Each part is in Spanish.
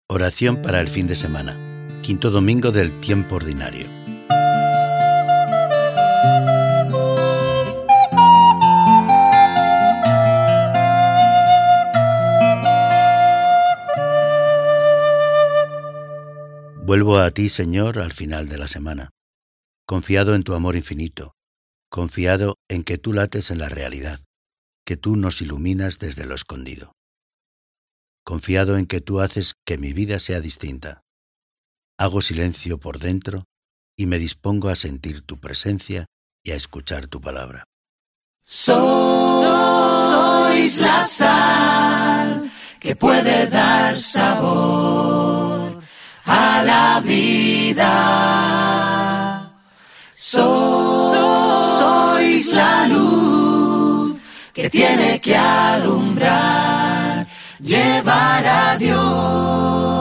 Oración para el fin de semana. Quinto domingo del tiempo ordinario. Vuelvo a ti, Señor, al final de la semana, confiado en tu amor infinito, confiado en que tú lates en la realidad, que tú nos iluminas desde lo escondido. Confiado en que tú haces que mi vida sea distinta. Hago silencio por dentro y me dispongo a sentir tu presencia y a escuchar tu palabra. Sois la sal que puede dar sabor a la vida. Sois la luz que tiene que alumbrar, llevar a Dios.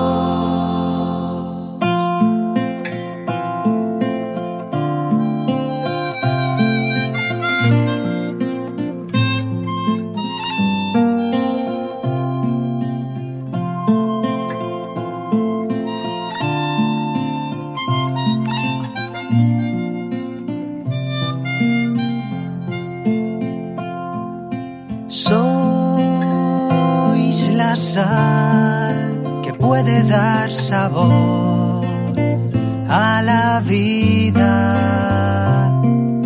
Sois la sal que puede dar sabor a la vida.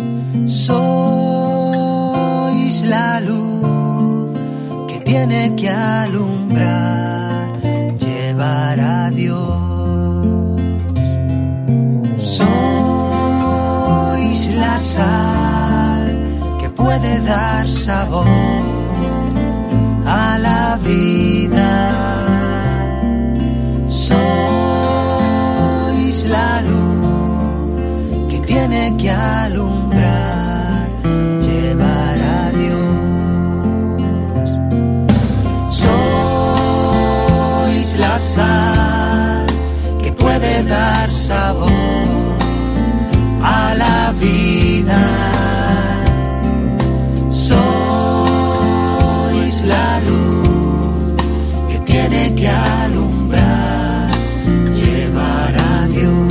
Sois la luz que tiene que alumbrar, llevar a Dios. Sois la sal que puede dar sabor a la vida. Sois la luz que tiene que alumbrar, llevar a Dios. Sois la sal que puede dar sabor a la vida. La luz que tiene que alumbrar, llevar a Dios.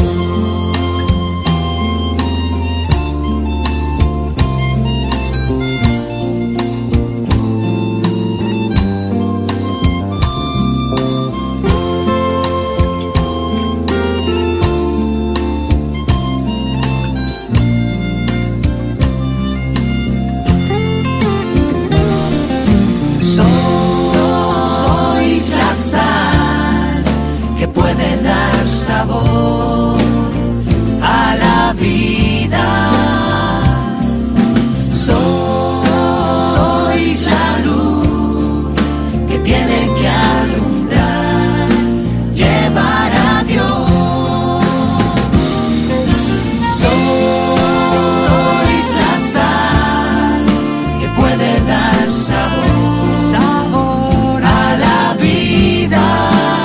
Puede dar sabor a la vida. Sois la luz que tiene que alumbrar, llevar a Dios. Sois la sal que puede dar sabor a la vida.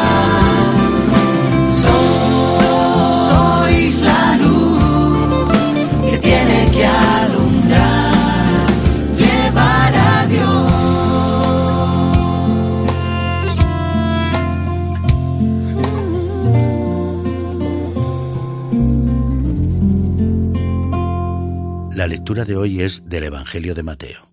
La lectura de hoy es del Evangelio de Mateo.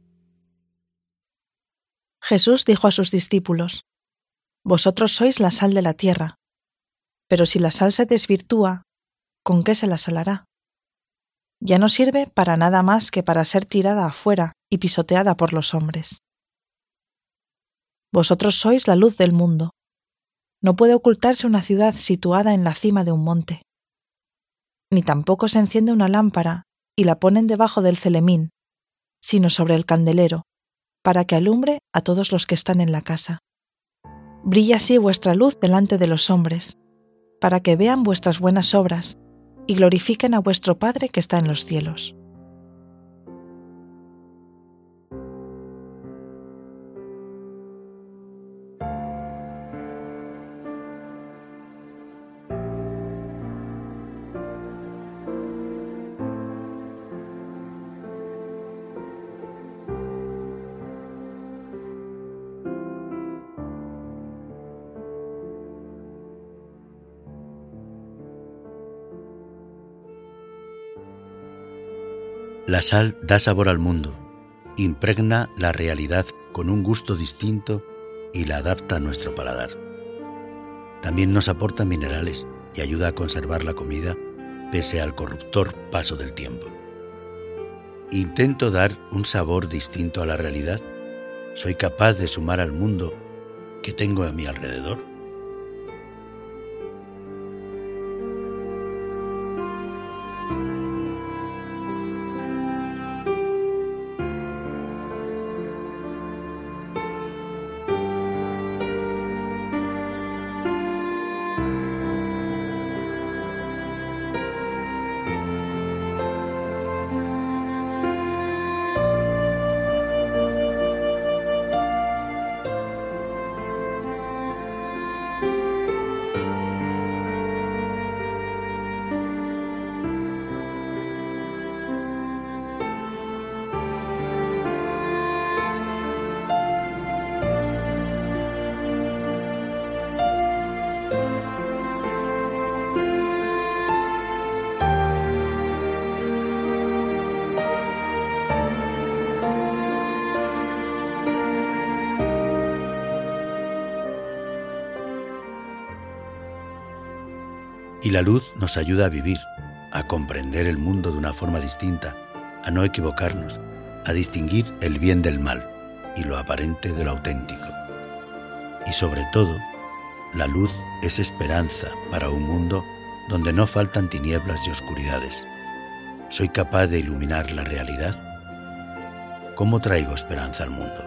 Jesús dijo a sus discípulos: Vosotros sois la sal de la tierra, pero si la sal se desvirtúa, ¿con qué se la salará? Ya no sirve para nada más que para ser tirada afuera y pisoteada por los hombres. Vosotros sois la luz del mundo. No puede ocultarse una ciudad situada en la cima de un monte. Ni tampoco se enciende una lámpara y la ponen debajo del celemín, sino sobre el candelero, para que alumbre a todos los que están en la casa. Brilla así vuestra luz delante de los hombres, para que vean vuestras buenas obras y glorifiquen a vuestro Padre que está en los cielos. La sal da sabor al mundo, impregna la realidad con un gusto distinto y la adapta a nuestro paladar. También nos aporta minerales y ayuda a conservar la comida pese al corruptor paso del tiempo. ¿Intento dar un sabor distinto a la realidad? ¿Soy capaz de sumar al mundo que tengo a mi alrededor? Y la luz nos ayuda a vivir, a comprender el mundo de una forma distinta, a no equivocarnos, a distinguir el bien del mal y lo aparente de lo auténtico. Y sobre todo, la luz es esperanza para un mundo donde no faltan tinieblas y oscuridades. ¿Soy capaz de iluminar la realidad? ¿Cómo traigo esperanza al mundo?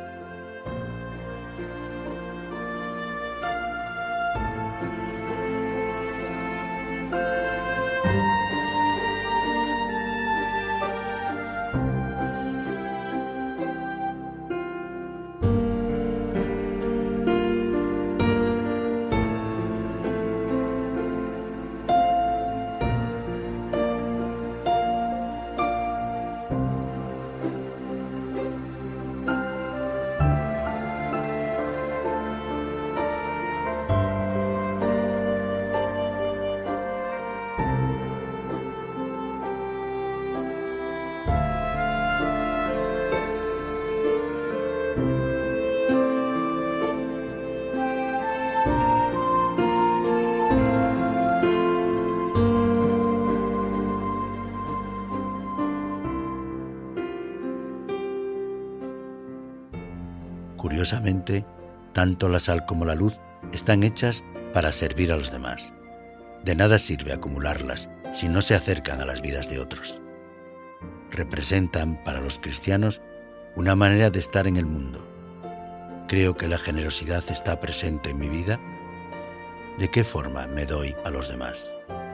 Curiosamente, tanto la sal como la luz están hechas para servir a los demás. De nada sirve acumularlas si no se acercan a las vidas de otros. Representan para los cristianos una manera de estar en el mundo. ¿Creo que la generosidad está presente en mi vida? ¿De qué forma me doy a los demás?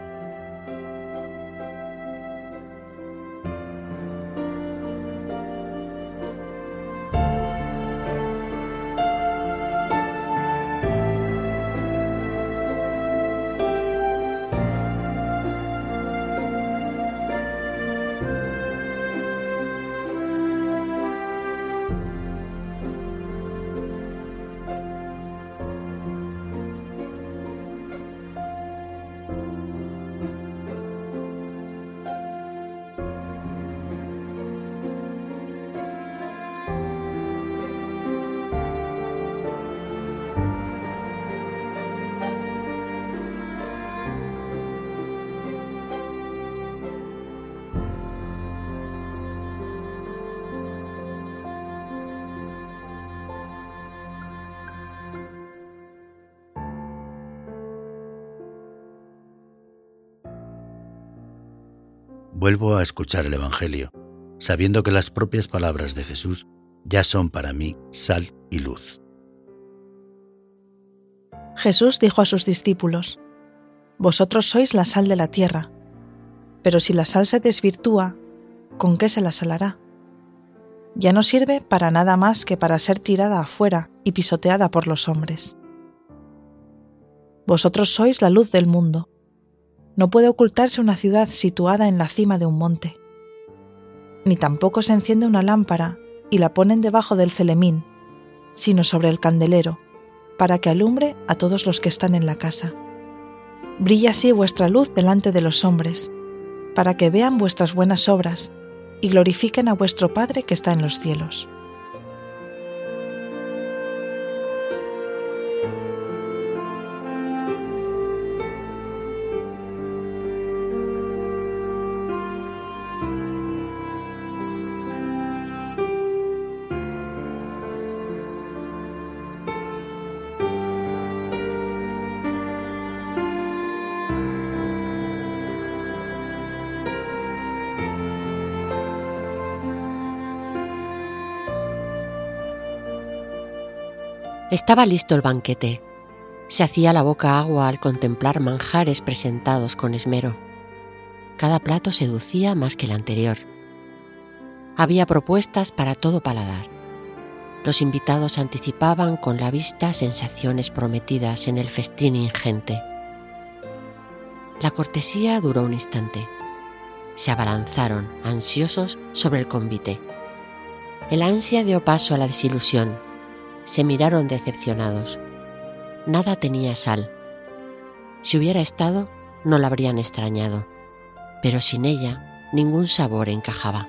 Vuelvo a escuchar el Evangelio, sabiendo que las propias palabras de Jesús ya son para mí sal y luz. Jesús dijo a sus discípulos: «Vosotros sois la sal de la tierra, pero si la sal se desvirtúa, ¿con qué se la salará? Ya no sirve para nada más que para ser tirada afuera y pisoteada por los hombres. Vosotros sois la luz del mundo. No puede ocultarse una ciudad situada en la cima de un monte. Ni tampoco se enciende una lámpara y la ponen debajo del celemín, sino sobre el candelero, para que alumbre a todos los que están en la casa. Brilla así vuestra luz delante de los hombres, para que vean vuestras buenas obras y glorifiquen a vuestro Padre que está en los cielos. Estaba listo el banquete. Se hacía la boca agua al contemplar manjares presentados con esmero. Cada plato seducía más que el anterior. Había propuestas para todo paladar. Los invitados anticipaban con la vista sensaciones prometidas en el festín ingente. La cortesía duró un instante. Se abalanzaron, ansiosos, sobre el convite. El ansia dio paso a la desilusión. Se miraron decepcionados. Nada tenía sal. Si hubiera estado, no la habrían extrañado, pero sin ella ningún sabor encajaba.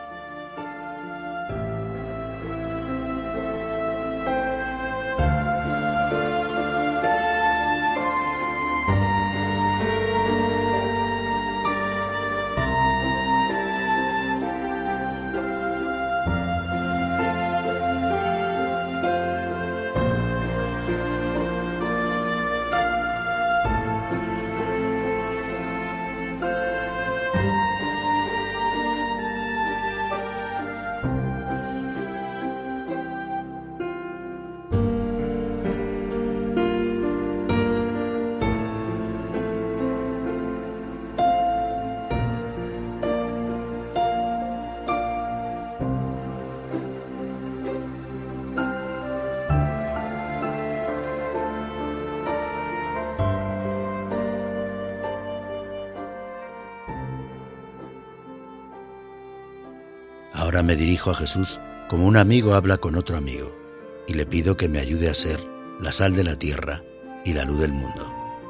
Ahora me dirijo a Jesús como un amigo habla con otro amigo y le pido que me ayude a ser la sal de la tierra y la luz del mundo.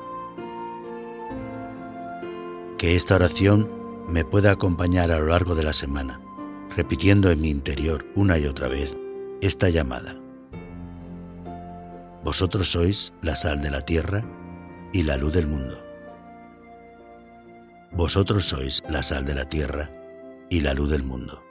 Que esta oración me pueda acompañar a lo largo de la semana, repitiendo en mi interior una y otra vez esta llamada. Vosotros sois la sal de la tierra y la luz del mundo. Vosotros sois la sal de la tierra y la luz del mundo.